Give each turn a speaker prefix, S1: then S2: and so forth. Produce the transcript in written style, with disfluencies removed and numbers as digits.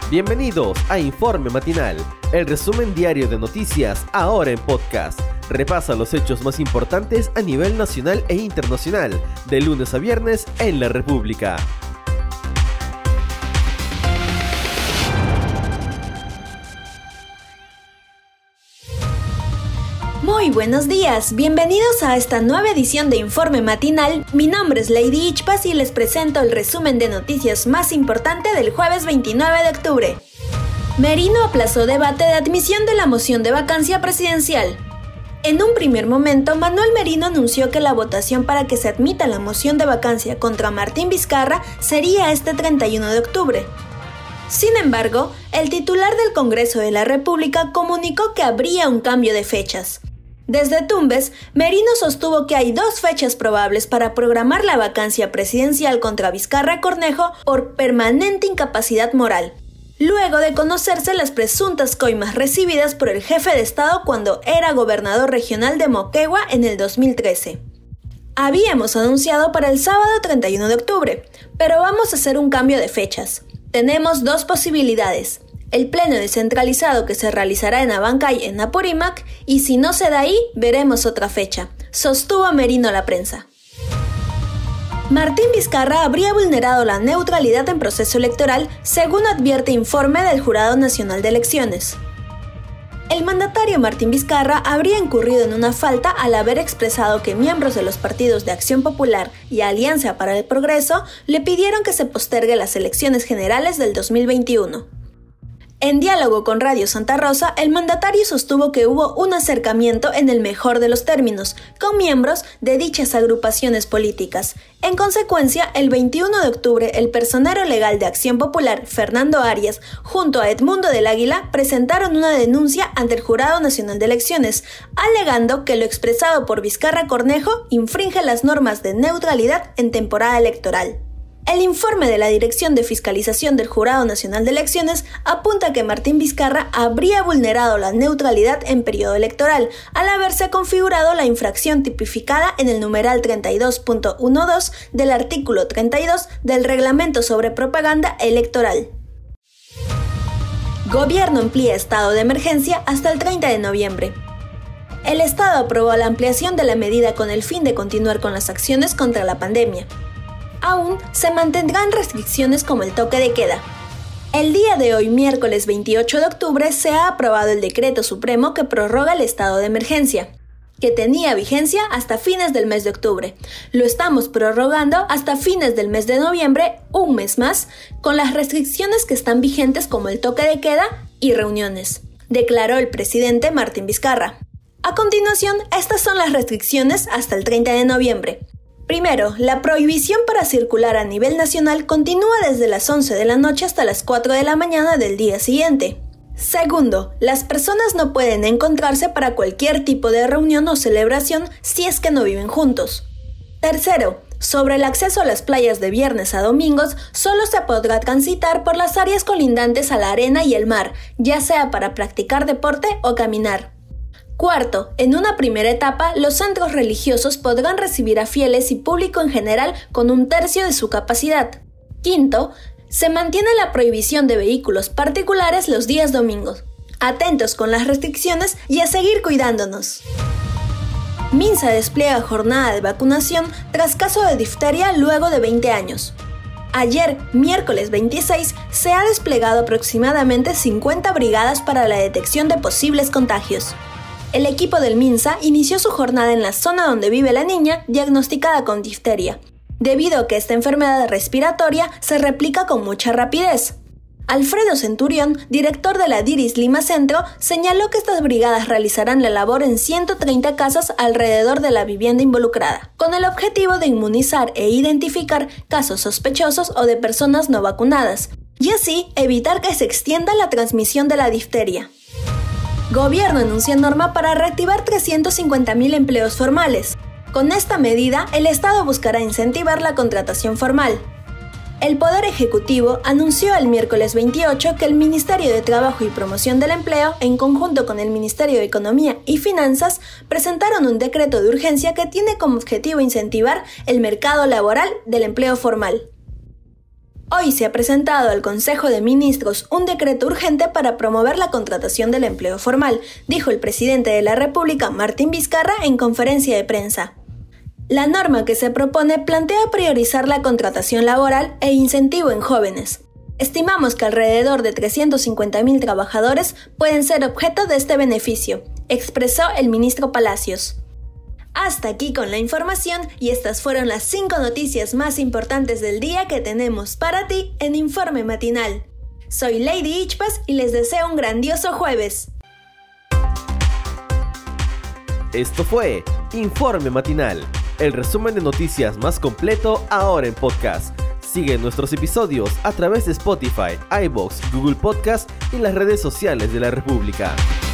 S1: Bienvenidos a Informe Matinal, el resumen diario de noticias ahora en podcast. Repasa los hechos más importantes a nivel nacional e internacional, de lunes a viernes en la República.
S2: Muy buenos días, bienvenidos a esta nueva edición de Informe Matinal. Mi nombre es Lady Ichpas y les presento el resumen de noticias más importante del jueves 29 de octubre. Merino aplazó debate de admisión de la moción de vacancia presidencial. En un primer momento, Manuel Merino anunció que la votación para que se admita la moción de vacancia contra Martín Vizcarra sería este 31 de octubre. Sin embargo, el titular del Congreso de la República comunicó que habría un cambio de fechas. Desde Tumbes, Merino sostuvo que hay dos fechas probables para programar la vacancia presidencial contra Vizcarra Cornejo por permanente incapacidad moral, luego de conocerse las presuntas coimas recibidas por el jefe de Estado cuando era gobernador regional de Moquegua en el 2013. Habíamos anunciado para el sábado 31 de octubre, pero vamos a hacer un cambio de fechas. Tenemos dos posibilidades: el pleno descentralizado que se realizará en Abancay, en Apurímac, y si no se da ahí, veremos otra fecha, sostuvo Merino a la prensa. Martín Vizcarra habría vulnerado la neutralidad en proceso electoral, según advierte informe del Jurado Nacional de Elecciones. El mandatario Martín Vizcarra habría incurrido en una falta al haber expresado que miembros de los partidos de Acción Popular y Alianza para el Progreso le pidieron que se postergue las elecciones generales del 2021. En diálogo con Radio Santa Rosa, el mandatario sostuvo que hubo un acercamiento en el mejor de los términos, con miembros de dichas agrupaciones políticas. En consecuencia, el 21 de octubre, el personero legal de Acción Popular, Fernando Arias, junto a Edmundo del Águila, presentaron una denuncia ante el Jurado Nacional de Elecciones, alegando que lo expresado por Vizcarra Cornejo infringe las normas de neutralidad en temporada electoral. El informe de la Dirección de Fiscalización del Jurado Nacional de Elecciones apunta que Martín Vizcarra habría vulnerado la neutralidad en periodo electoral al haberse configurado la infracción tipificada en el numeral 32.12 del artículo 32 del Reglamento sobre Propaganda Electoral. Gobierno amplía estado de emergencia hasta el 30 de noviembre. El Estado aprobó la ampliación de la medida con el fin de continuar con las acciones contra la pandemia. Aún se mantendrán restricciones como el toque de queda. El día de hoy, miércoles 28 de octubre, se ha aprobado el Decreto Supremo que prorroga el estado de emergencia, que tenía vigencia hasta fines del mes de octubre. Lo estamos prorrogando hasta fines del mes de noviembre, un mes más, con las restricciones que están vigentes como el toque de queda y reuniones, declaró el presidente Martín Vizcarra. A continuación, estas son las restricciones hasta el 30 de noviembre. Primero, la prohibición para circular a nivel nacional continúa desde las 11 de la noche hasta las 4 de la mañana del día siguiente. Segundo, las personas no pueden encontrarse para cualquier tipo de reunión o celebración si es que no viven juntos. Tercero, sobre el acceso a las playas de viernes a domingos, solo se podrá transitar por las áreas colindantes a la arena y el mar, ya sea para practicar deporte o caminar. Cuarto, en una primera etapa, los centros religiosos podrán recibir a fieles y público en general con 1/3 de su capacidad. Quinto, se mantiene la prohibición de vehículos particulares los días domingos. Atentos con las restricciones y a seguir cuidándonos. Minsa despliega jornada de vacunación tras caso de difteria luego de 20 años. Ayer, miércoles 26, se ha desplegado aproximadamente 50 brigadas para la detección de posibles contagios. El equipo del MINSA inició su jornada en la zona donde vive la niña diagnosticada con difteria, debido a que esta enfermedad respiratoria se replica con mucha rapidez. Alfredo Centurión, director de la DIRIS Lima Centro, señaló que estas brigadas realizarán la labor en 130 casas alrededor de la vivienda involucrada, con el objetivo de inmunizar e identificar casos sospechosos o de personas no vacunadas, y así evitar que se extienda la transmisión de la difteria. Gobierno anuncia norma para reactivar 350.000 empleos formales. Con esta medida, el Estado buscará incentivar la contratación formal. El Poder Ejecutivo anunció el miércoles 28 que el Ministerio de Trabajo y Promoción del Empleo, en conjunto con el Ministerio de Economía y Finanzas, presentaron un decreto de urgencia que tiene como objetivo incentivar el mercado laboral del empleo formal. Hoy se ha presentado al Consejo de Ministros un decreto urgente para promover la contratación del empleo formal, dijo el presidente de la República, Martín Vizcarra, en conferencia de prensa. La norma que se propone plantea priorizar la contratación laboral e incentivo en jóvenes. Estimamos que alrededor de 350.000 trabajadores pueden ser objeto de este beneficio, expresó el ministro Palacios. Hasta aquí con la información y estas fueron las 5 noticias más importantes del día que tenemos para ti en Informe Matinal. Soy Lady Ichpas y les deseo un grandioso jueves.
S1: Esto fue Informe Matinal, el resumen de noticias más completo ahora en podcast. Sigue nuestros episodios a través de Spotify, iVoox, Google Podcast y las redes sociales de la República.